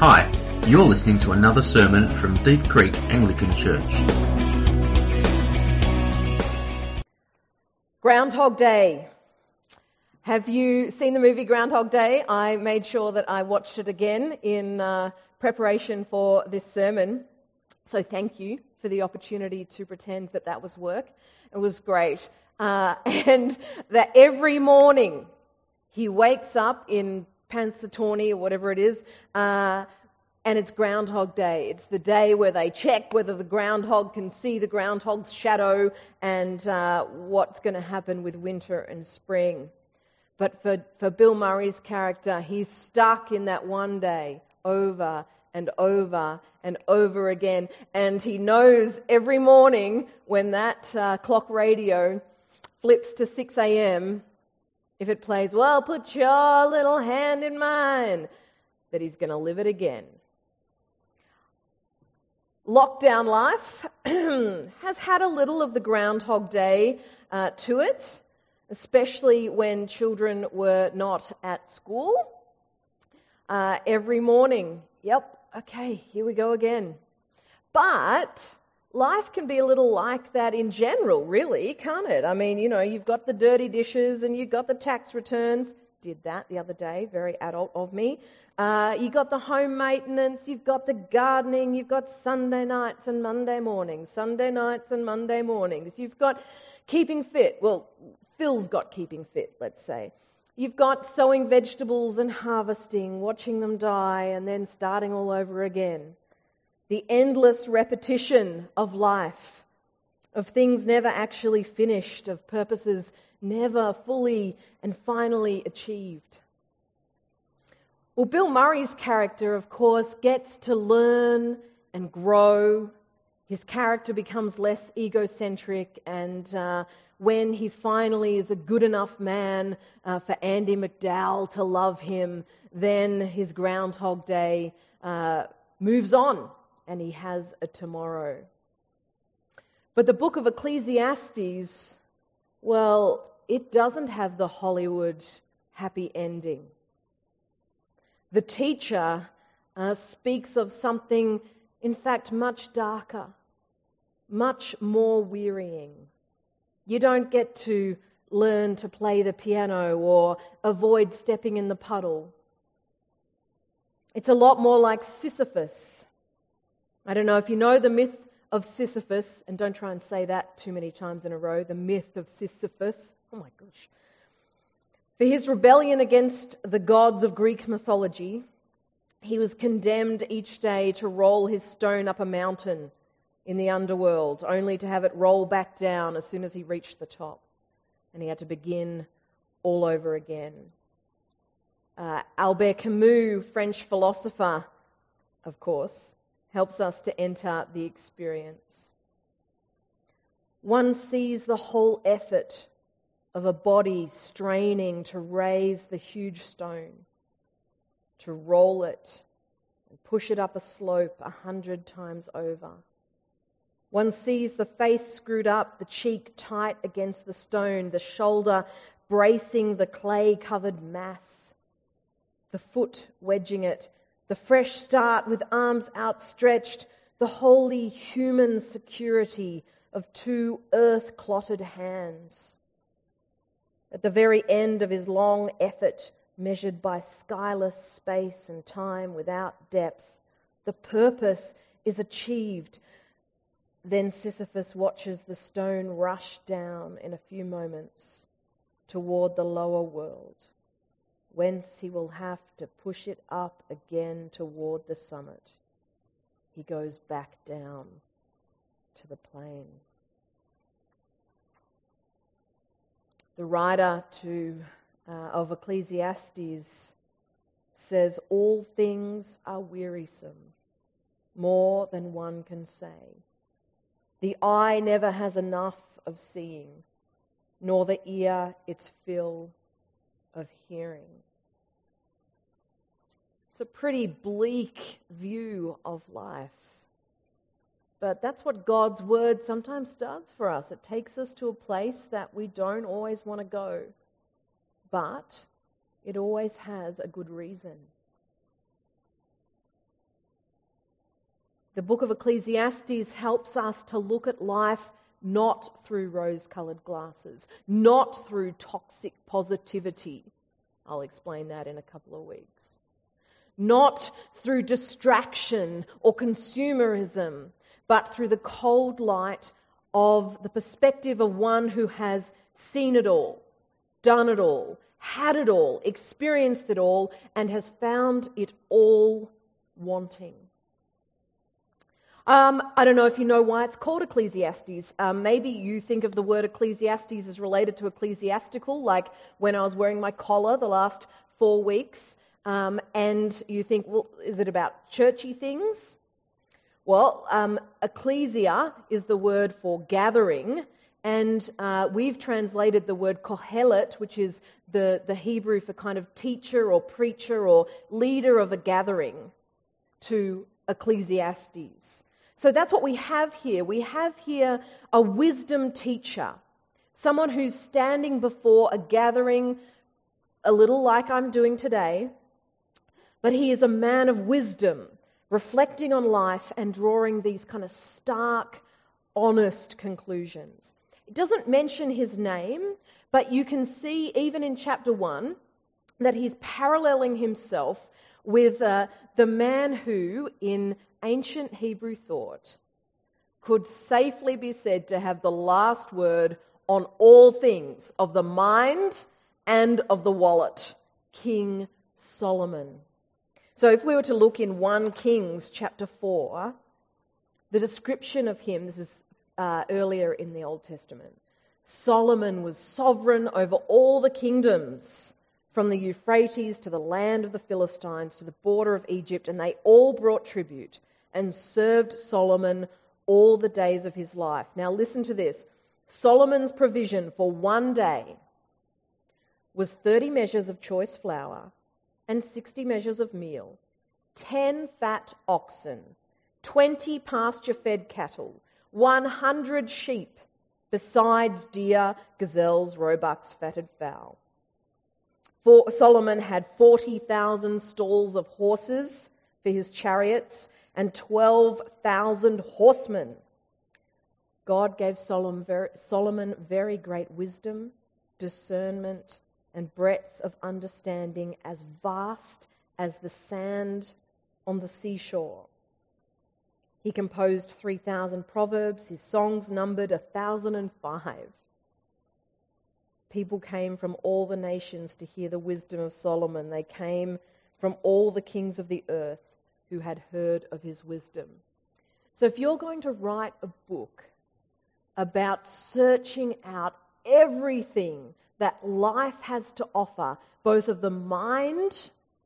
Hi, you're listening to another sermon from Deep Creek Anglican Church. Groundhog Day. Have you seen the movie Groundhog Day? I made sure that I watched it again in preparation for this sermon. So thank you for the opportunity to pretend that that was work. It was great. And that every morning he wakes up in Punxsutawney or whatever it is, and it's Groundhog Day. It's the day where they check whether the groundhog can see the groundhog's shadow and what's going to happen with winter and spring. But for Bill Murray's character, he's stuck in that one day over and over and over again. And he knows every morning when that clock radio flips to 6 a.m., if it plays, well, put your little hand in mine, that he's going to live it again. Lockdown life has had a little of the Groundhog Day to it, especially when children were not at school. Every morning, okay, here we go again. But life can be a little like that in general, really, can't it? I mean, you've got the dirty dishes and you've got the tax returns. Did that the other day, very adult of me. You've got the home maintenance, you've got the gardening, you've got Sunday nights and Monday mornings, Sunday nights and Monday mornings. You've got keeping fit. Well, Phil's got keeping fit, let's say. You've got sowing vegetables and harvesting, watching them die and then starting all over again. The endless repetition of life, of things never actually finished, of purposes never fully and finally achieved. Well, Bill Murray's character, of course, gets to learn and grow. His character becomes less egocentric, and when he finally is a good enough man for Andie MacDowell to love him, then his Groundhog Day moves on, and he has a tomorrow. But the book of Ecclesiastes, well, it doesn't have the Hollywood happy ending. The teacher speaks of something, in fact, much darker, much more wearying. You don't get to learn to play the piano or avoid stepping in the puddle. It's a lot more like Sisyphus. I don't know if you know the myth of Sisyphus, and don't try and say that too many times in a row, the myth of Sisyphus. Oh my gosh. For his rebellion against the gods of Greek mythology, he was condemned each day to roll his stone up a mountain in the underworld, only to have it roll back down as soon as he reached the top. And he had to begin all over again. Albert Camus, French philosopher, of course, helps us to enter the experience. One sees the whole effort of a body straining to raise the huge stone, to roll it and push it up a slope 100 times over. One sees the face screwed up, the cheek tight against the stone, the shoulder bracing the clay-covered mass, the foot wedging it, the fresh start with arms outstretched, the wholly human security of two earth-clotted hands. At the very end of his long effort, measured by skyless space and time without depth, the purpose is achieved. Then Sisyphus watches the stone rush down in a few moments toward the lower world, whence he will have to push it up again toward the summit. He goes back down to the plain. The writer of Ecclesiastes says, all things are wearisome, more than one can say. The eye never has enough of seeing, nor the ear its fill of hearing. It's a pretty bleak view of life. But that's what God's word sometimes does for us. It takes us to a place that we don't always want to go. But it always has a good reason. The book of Ecclesiastes helps us to look at life not through rose-coloured glasses, not through toxic positivity. I'll explain that in a couple of weeks. Not through distraction or consumerism, but through the cold light of the perspective of one who has seen it all, done it all, had it all, experienced it all, and has found it all wanting. I don't know if you know why it's called Ecclesiastes. Maybe you think of the word Ecclesiastes as related to ecclesiastical, like when I was wearing my collar the last 4 weeks, and you think, well, is it about churchy things? Well, ecclesia is the word for gathering, and we've translated the word kohelet, which is the Hebrew for kind of teacher or preacher or leader of a gathering, to Ecclesiastes. So that's what we have here. We have here a wisdom teacher, someone who's standing before a gathering, a little like I'm doing today, but he is a man of wisdom, reflecting on life and drawing these kind of stark, honest conclusions. It doesn't mention his name, but you can see even in chapter 1 that he's paralleling himself with the man who, in ancient Hebrew thought, could safely be said to have the last word on all things of the mind and of the wallet, King Solomon. So if we were to look in 1 Kings chapter 4, the description of him, this is earlier in the Old Testament, Solomon was sovereign over all the kingdoms, from the Euphrates to the land of the Philistines to the border of Egypt, and they all brought tribute and served Solomon all the days of his life. Now listen to this. Solomon's provision for one day was 30 measures of choice flour and 60 measures of meal, 10 fat oxen, 20 pasture-fed cattle, 100 sheep, besides deer, gazelles, roebucks, fatted fowl. For Solomon had 40,000 stalls of horses for his chariots and 12,000 horsemen. God gave Solomon very great wisdom, discernment, and breadth of understanding as vast as the sand on the seashore. He composed 3,000 proverbs. His songs numbered 1,005. People came from all the nations to hear the wisdom of Solomon. They came from all the kings of the earth who had heard of his wisdom. So if you're going to write a book about searching out everything that life has to offer, both of the mind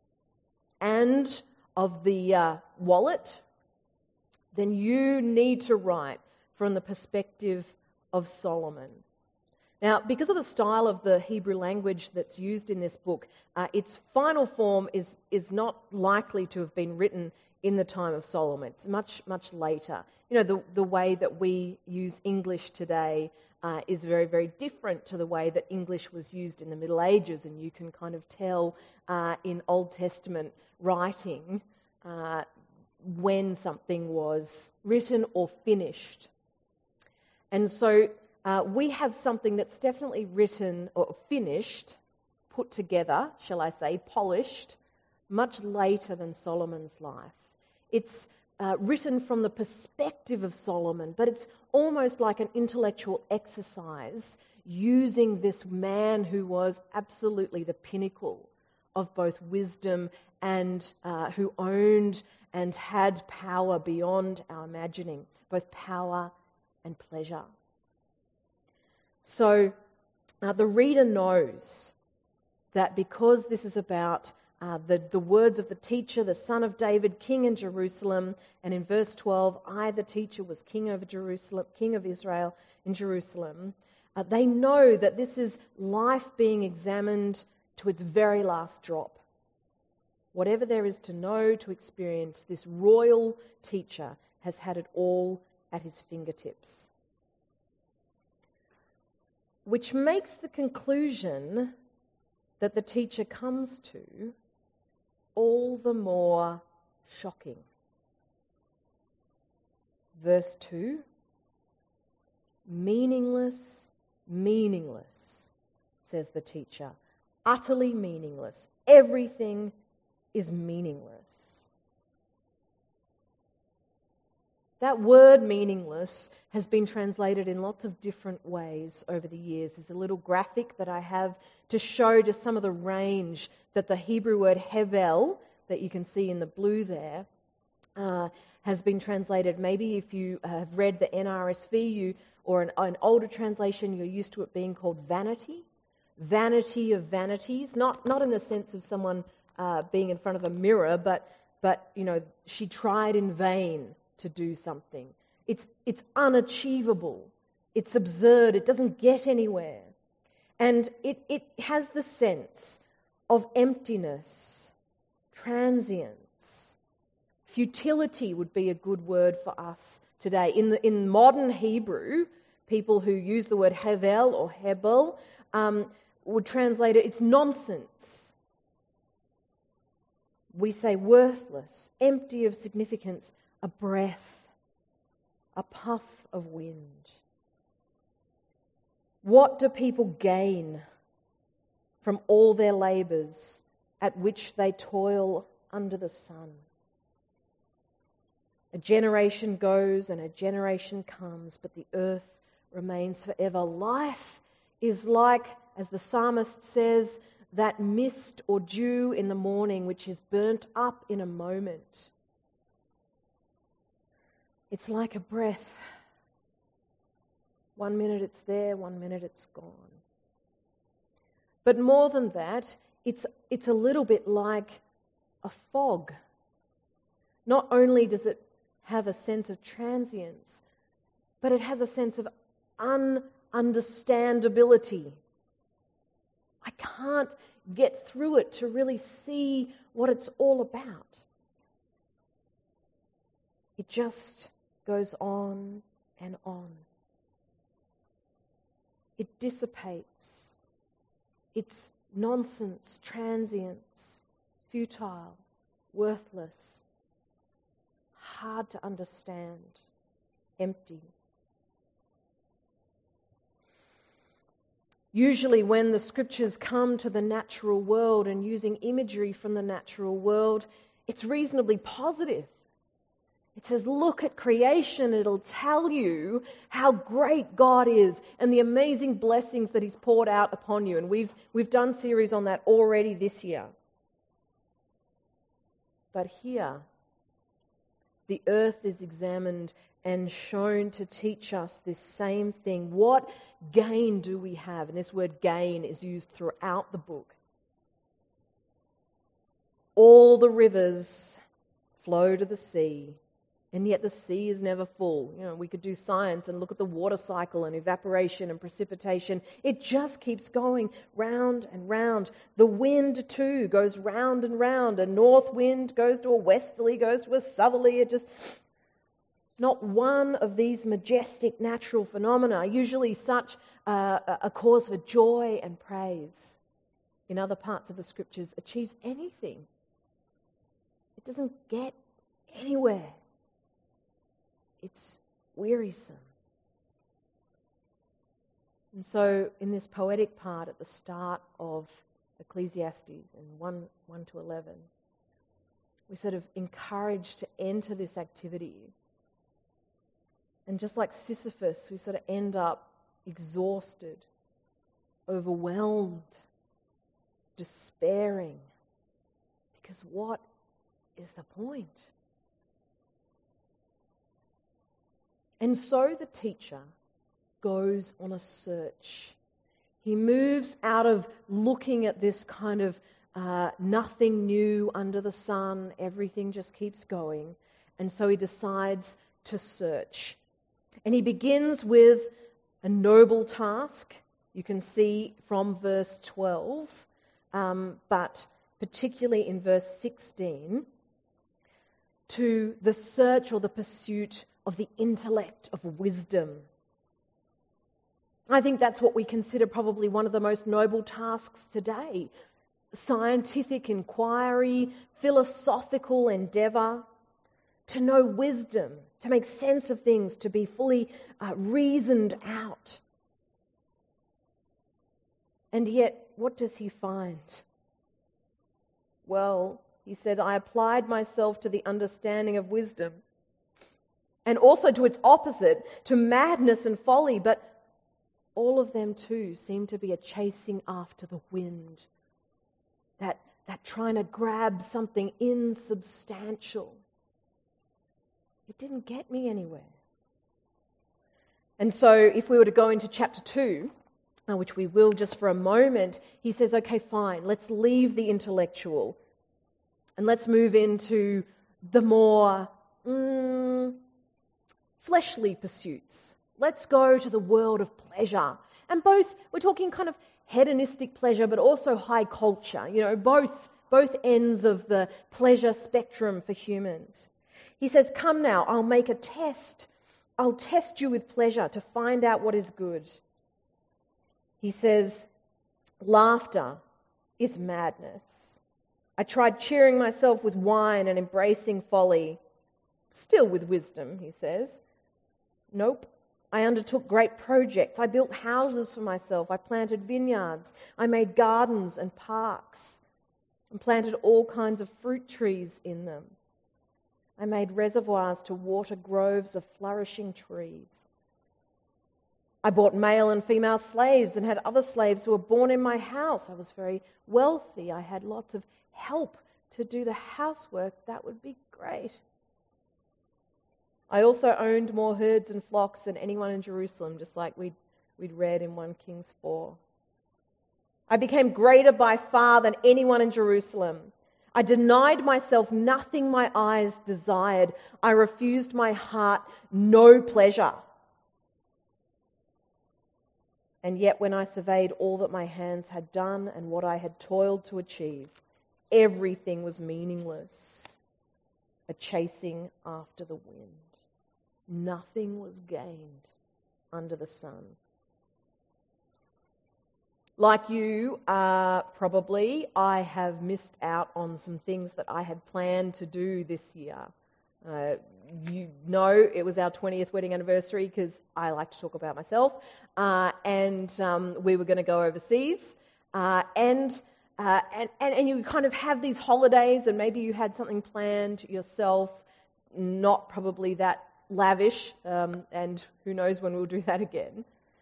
and of the wallet, then you need to write from the perspective of Solomon. Now, because of the style of the Hebrew language that's used in this book, its final form is not likely to have been written in the time of Solomon. It's much, much later. You know, the way that we use English today is very, very different to the way that English was used in the Middle Ages, and you can kind of tell in Old Testament writing when something was written or finished. And so we have something that's definitely written or finished, put together, shall I say, polished, much later than Solomon's life. It's written from the perspective of Solomon, but it's almost like an intellectual exercise using this man who was absolutely the pinnacle of both wisdom and who owned and had power beyond our imagining, both power and pleasure. So the reader knows that because this is about the words of the teacher, the son of David, king in Jerusalem, and in verse 12, I, the teacher, was king over Jerusalem, king of Israel in Jerusalem, they know that this is life being examined to its very last drop. Whatever there is to know, to experience, this royal teacher has had it all at his fingertips. Which makes the conclusion that the teacher comes to all the more shocking. Verse 2, meaningless, meaningless, says the teacher. Utterly meaningless. Everything is meaningless. That word meaningless has been translated in lots of different ways over the years. There's a little graphic that I have to show just some of the range that the Hebrew word hevel, that you can see in the blue there, has been translated. Maybe if you have read the NRSV or an older translation, you're used to it being called vanity. Vanity of vanities, not in the sense of someone being in front of a mirror, but she tried in vain to do something. It's unachievable. It's absurd. It doesn't get anywhere. And it has the sense of emptiness, transience. Futility would be a good word for us today. In modern Hebrew, people who use the word hevel or hebel would translate it, it's nonsense. We say worthless, empty of significance, a breath, a puff of wind. What do people gain from all their labours at which they toil under the sun? A generation goes and a generation comes, but the earth remains forever. Life is like, as the psalmist says, that mist or dew in the morning which is burnt up in a moment. It's like a breath. 1 minute it's there, 1 minute it's gone. But more than that, it's a little bit like a fog. Not only does it have a sense of transience, but it has a sense of ununderstandability. I can't get through it to really see what it's all about. It just goes on and on. It dissipates. It's nonsense, transience, futile, worthless, hard to understand, empty. Usually when the scriptures come to the natural world and using imagery from the natural world, it's reasonably positive. It says, look at creation, it'll tell you how great God is and the amazing blessings that He's poured out upon you. And we've done series on that already this year. But here, the earth is examined and shown to teach us this same thing. What gain do we have? And this word gain is used throughout the book. All the rivers flow to the sea, and yet the sea is never full. We could do science and look at the water cycle and evaporation and precipitation. It just keeps going round and round. The wind too goes round and round. A north wind goes to a westerly, goes to a southerly. Not one of these majestic natural phenomena, usually such a cause for joy and praise in other parts of the scriptures, achieves anything. It doesn't get anywhere. It's wearisome. And so in this poetic part at the start of Ecclesiastes in 1 to 11, we're sort of encouraged to enter this activity. And just like Sisyphus, we sort of end up exhausted, overwhelmed, despairing. Because what is the point? And so the teacher goes on a search. He moves out of looking at this kind of nothing new under the sun, everything just keeps going. And so he decides to search. And he begins with a noble task. You can see from verse 12, but particularly in verse 16, to the search or the pursuit of the intellect of wisdom. I think that's what we consider probably one of the most noble tasks today. Scientific inquiry, philosophical endeavour. to know wisdom, to make sense of things, to be fully reasoned out. And yet, what does he find? Well, he said, I applied myself to the understanding of wisdom and also to its opposite, to madness and folly, but all of them too seem to be a chasing after the wind, that trying to grab something insubstantial. It didn't get me anywhere. And so if we were to go into chapter 2, which we will just for a moment, he says, okay, fine, let's leave the intellectual and let's move into the more fleshly pursuits. Let's go to the world of pleasure. And we're talking kind of hedonistic pleasure, but also high culture, both ends of the pleasure spectrum for humans. He says, come now, I'll make a test. I'll test you with pleasure to find out what is good. He says, laughter is madness. I tried cheering myself with wine and embracing folly, still with wisdom, he says. Nope. I undertook great projects. I built houses for myself. I planted vineyards. I made gardens and parks and planted all kinds of fruit trees in them. I made reservoirs to water groves of flourishing trees. I bought male and female slaves and had other slaves who were born in my house. I was very wealthy. I had lots of help to do the housework. That would be great. I also owned more herds and flocks than anyone in Jerusalem, just like we'd read in 1 Kings 4. I became greater by far than anyone in Jerusalem. I denied myself nothing my eyes desired. I refused my heart no pleasure. And yet when I surveyed all that my hands had done and what I had toiled to achieve, everything was meaningless, a chasing after the wind. Nothing was gained under the sun. Like you, probably, I have missed out on some things that I had planned to do this year. You know it was our 20th wedding anniversary because I like to talk about myself. And we were going to go overseas. And you kind of have these holidays and maybe you had something planned yourself, not probably that lavish, and who knows when we'll do that again.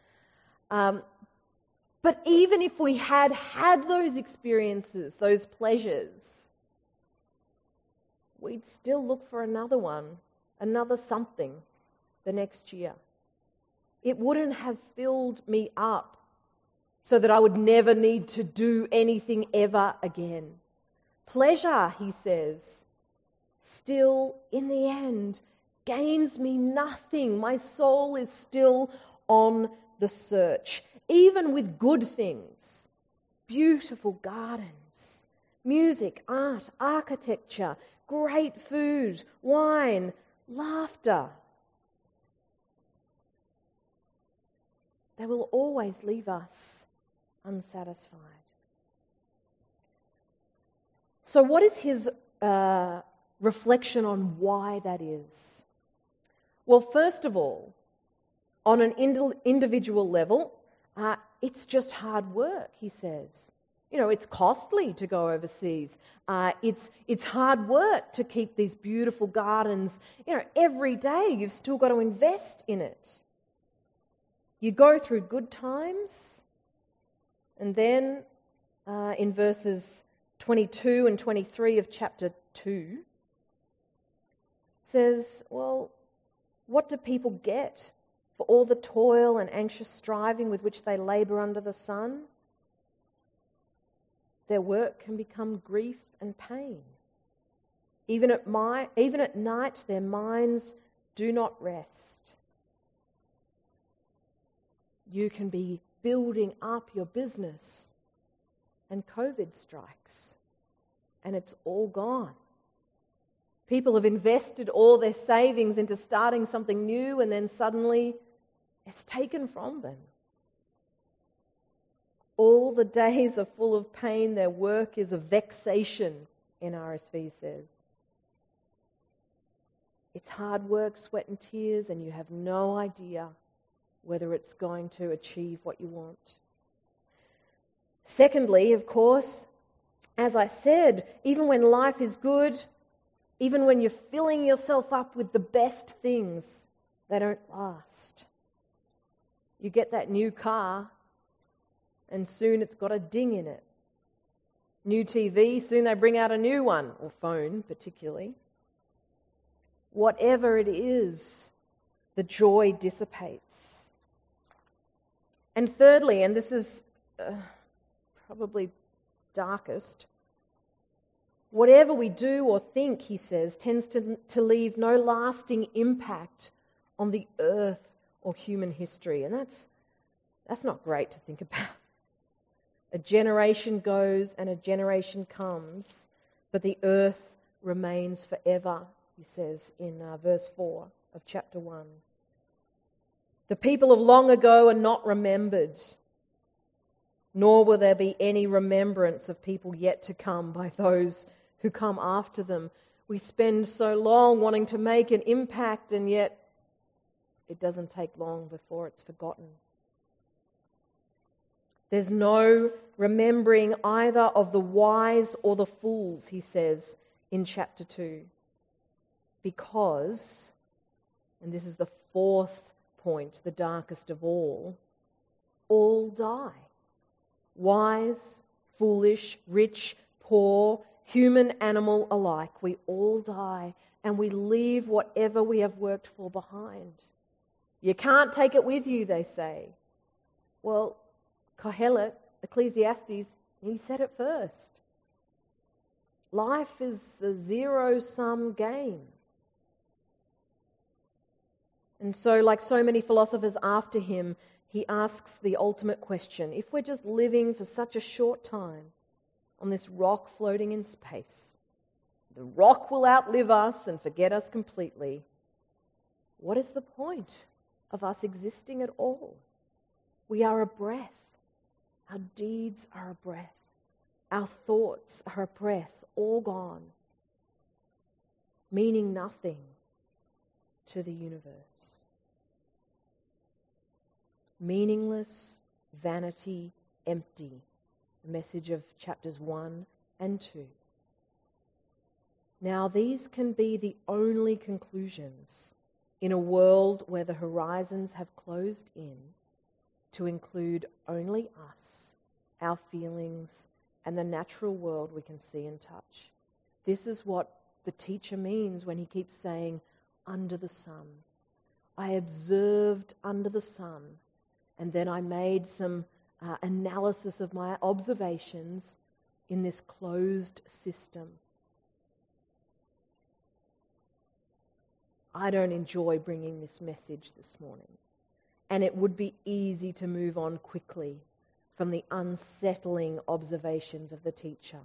But even if we had those experiences, those pleasures, we'd still look for another one, another something the next year. It wouldn't have filled me up so that I would never need to do anything ever again. Pleasure, he says, still in the end gains me nothing. My soul is still on the search. Even with good things, beautiful gardens, music, art, architecture, great food, wine, laughter, they will always leave us unsatisfied. So what is his reflection on why that is? Well, first of all, on an individual level, it's just hard work, he says. It's costly to go overseas. It's hard work to keep these beautiful gardens. Every day you've still got to invest in it. You go through good times, and then in verses 22 and 23 of chapter 2, says, well, what do people get for all the toil and anxious striving with which they labour under the sun? Their work can become grief and pain. Even at night, their minds do not rest. You can be building up your business, and COVID strikes, and it's all gone. People have invested all their savings into starting something new, and then suddenly it's taken from them. All the days are full of pain. Their work is a vexation, NRSV says. It's hard work, sweat and tears, and you have no idea whether it's going to achieve what you want. Secondly, of course, as I said, even when life is good, even when you're filling yourself up with the best things, they don't last. You get that new car, and soon it's got a ding in it. New TV, soon they bring out a new one, or phone particularly. Whatever it is, the joy dissipates. And thirdly, and this is probably darkest, whatever we do or think, he says, tends to leave no lasting impact on the earth or human history. And that's not great to think about. A generation goes and a generation comes, but the earth remains forever, he says in verse 4 of chapter 1. The people of long ago are not remembered, nor will there be any remembrance of people yet to come by those who come after them. We spend so long wanting to make an impact, and yet it doesn't take long before it's forgotten. There's no remembering either of the wise or the fools, he says in chapter 2. Because, and this is the fourth point, the darkest of all die. Wise, foolish, rich, poor, human, animal alike, we all die, and we leave whatever we have worked for behind. You can't take it with you, they say. Well, Kohelet, Ecclesiastes, he said it first. Life is a zero-sum game. And so, like so many philosophers after him, he asks the ultimate question. If we're just living for such a short time on this rock floating in space, the rock will outlive us and forget us completely. What is the point of us existing at all? We are a breath. Our deeds are a breath. Our thoughts are a breath, all gone, meaning nothing to the universe. Meaningless, vanity, empty. The message of chapters 1 and 2. Now, these can be the only conclusions in a world where the horizons have closed in to include only us, our feelings, and the natural world we can see and touch. This is what the teacher means when he keeps saying, under the sun. I observed under the sun, and then I made some analysis of my observations in this closed system. I don't enjoy bringing this message this morning, and it would be easy to move on quickly from the unsettling observations of the teacher.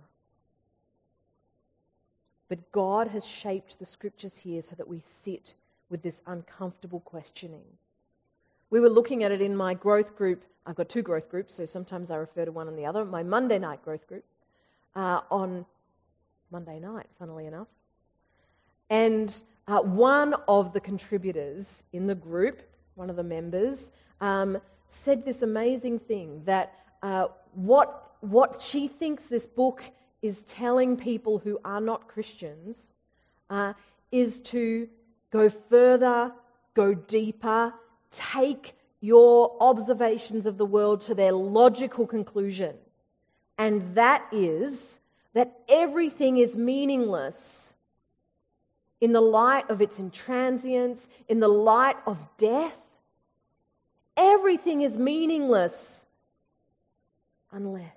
But God has shaped the scriptures here so that we sit with this uncomfortable questioning. We were looking at it in my growth group. I've got two growth groups, so sometimes I refer to one and the other. My Monday night growth group on Monday night, funnily enough. And one of the contributors in the group, one of the members, said this amazing thing, that what she thinks this book is telling people who are not Christians is to go further, go deeper, take your observations of the world to their logical conclusion. And that is that everything is meaningless in the light of its intransience, in the light of death. Everything is meaningless unless.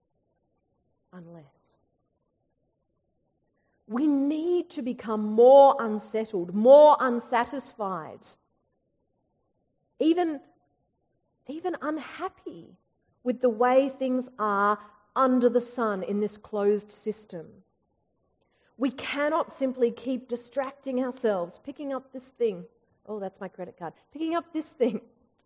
We need to become more unsettled, more unsatisfied, even unhappy with the way things are under the sun in this closed system. We cannot simply keep distracting ourselves, picking up this thing. Oh, that's my credit card. Picking up this thing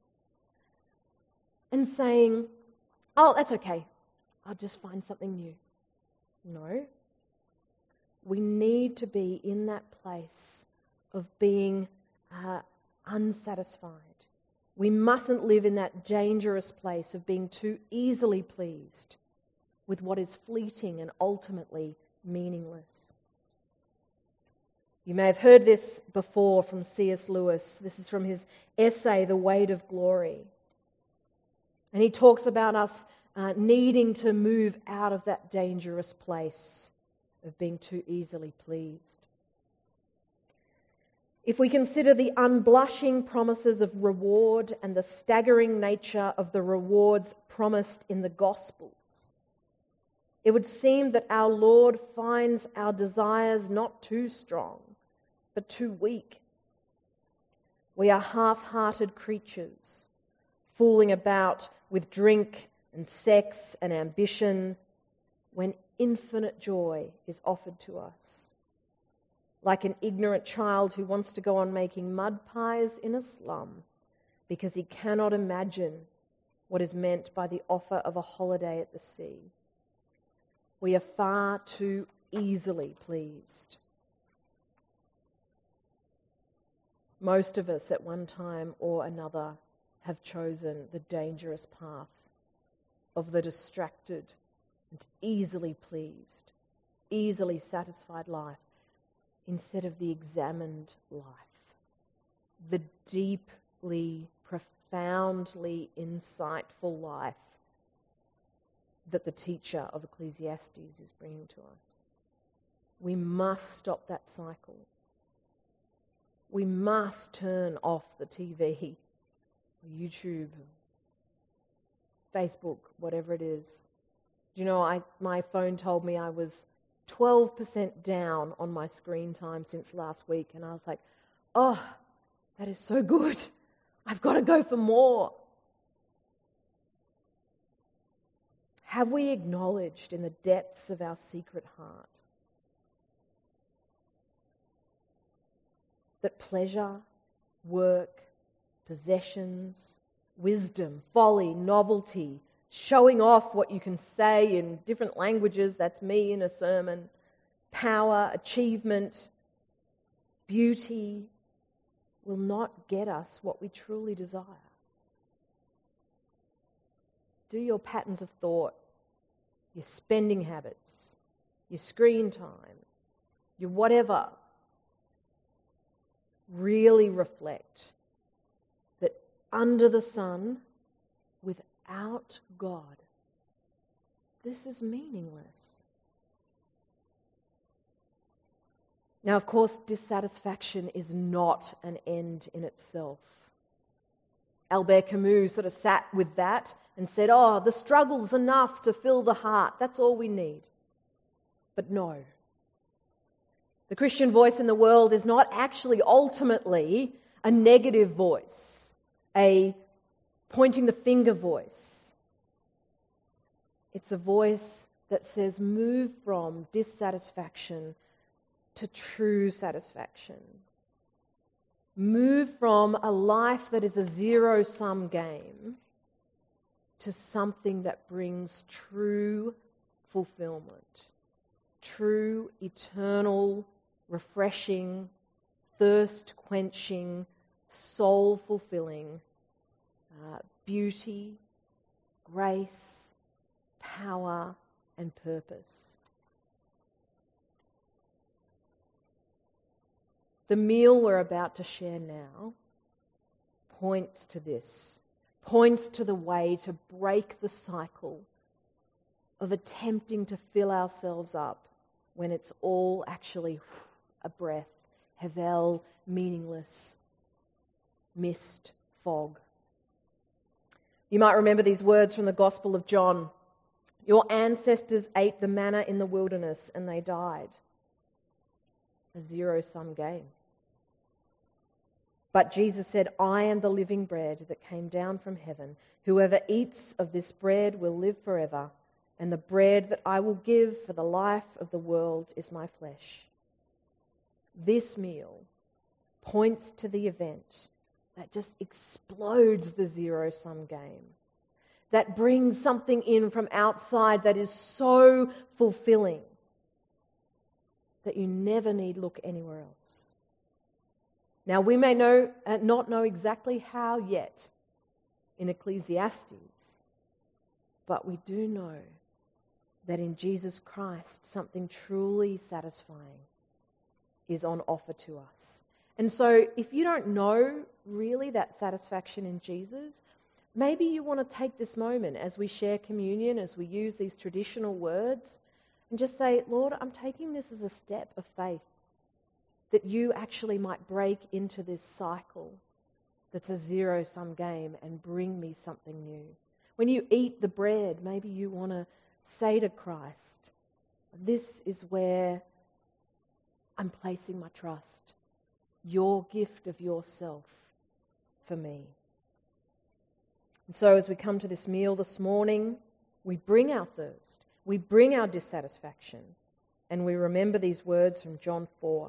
and saying, oh, that's okay. I'll just find something new. No. We need to be in that place of being unsatisfied. We mustn't live in that dangerous place of being too easily pleased with what is fleeting and ultimately meaningless. You may have heard this before from C.S. Lewis. This is from his essay, The Weight of Glory. And he talks about us needing to move out of that dangerous place of being too easily pleased. If we consider the unblushing promises of reward and the staggering nature of the rewards promised in the Gospels, it would seem that our Lord finds our desires not too strong, but too weak. We are half-hearted creatures, fooling about with drink and sex and ambition when infinite joy is offered to us. Like an ignorant child who wants to go on making mud pies in a slum because he cannot imagine what is meant by the offer of a holiday at the sea. We are far too easily pleased. Most of us at one time or another have chosen the dangerous path of the distracted and easily pleased, easily satisfied life instead of the examined life, the deeply, profoundly insightful life that the teacher of Ecclesiastes is bringing to us. We must stop that cycle. We must turn off the TV, YouTube, Facebook, whatever it is. You know, my phone told me I was 12% down on my screen time since last week, and I was like, oh, that is so good. I've got to go for more. Have we acknowledged in the depths of our secret heart that pleasure, work, possessions, wisdom, folly, novelty, showing off what you can say in different languages, that's me in a sermon, power, achievement, beauty, will not get us what we truly desire? Do your patterns of thought, your spending habits, your screen time, your whatever, really reflect that under the sun, without God, this is meaningless. Now, of course, dissatisfaction is not an end in itself. Albert Camus sort of sat with that and said, oh, the struggle's enough to fill the heart. That's all we need. But no. The Christian voice in the world is not actually ultimately a negative voice, a pointing the finger voice. It's a voice that says move from dissatisfaction to true satisfaction. Move from a life that is a zero-sum game to something that brings true fulfillment, true, eternal, refreshing, thirst-quenching, soul-fulfilling beauty, grace, power, and purpose. The meal we're about to share now points to this, points to the way to break the cycle of attempting to fill ourselves up when it's all actually a breath, hevel, meaningless, mist, fog. You might remember these words from the Gospel of John. Your ancestors ate the manna in the wilderness and they died. A zero-sum game. But Jesus said, I am the living bread that came down from heaven. Whoever eats of this bread will live forever, and the bread that I will give for the life of the world is my flesh. This meal points to the event that just explodes the zero-sum game, that brings something in from outside that is so fulfilling that you never need look anywhere else. Now, we may not know exactly how yet in Ecclesiastes, but we do know that in Jesus Christ something truly satisfying is on offer to us. And so if you don't know really that satisfaction in Jesus, maybe you want to take this moment as we share communion, as we use these traditional words, and just say, Lord, I'm taking this as a step of faith, that you actually might break into this cycle that's a zero-sum game and bring me something new. When you eat the bread, maybe you want to say to Christ, this is where I'm placing my trust, your gift of yourself for me. And so as we come to this meal this morning, we bring our thirst, we bring our dissatisfaction, and we remember these words from John 4.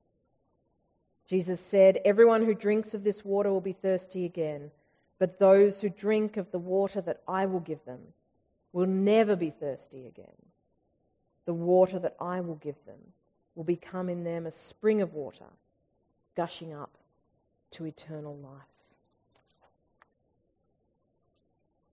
Jesus said, everyone who drinks of this water will be thirsty again, but those who drink of the water that I will give them will never be thirsty again. The water that I will give them will become in them a spring of water, gushing up to eternal life.